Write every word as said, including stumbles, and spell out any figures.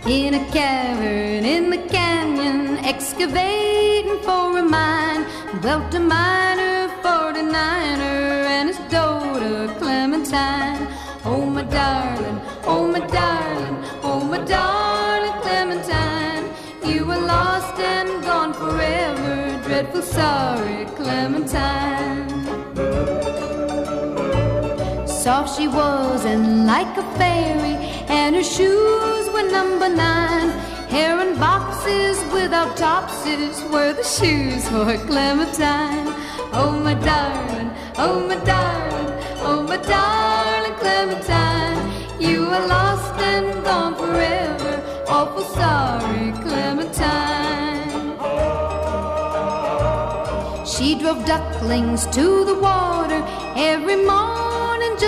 In a cavern in the canyon, excavating for a mine, dwelt a miner, forty-niner, and his daughter Clementine. Oh my darling, oh my darling, oh my darling Clementine, you were lost and gone forever, dreadful sorry Clementine. Soft she was and like a fairy, and her shoes were number nine. Hair in boxes without topses were the shoes for Clementine. Oh my darling, oh my darling, oh my darling Clementine, you are lost and gone forever, awful sorry Clementine. She drove ducklings to the water every morning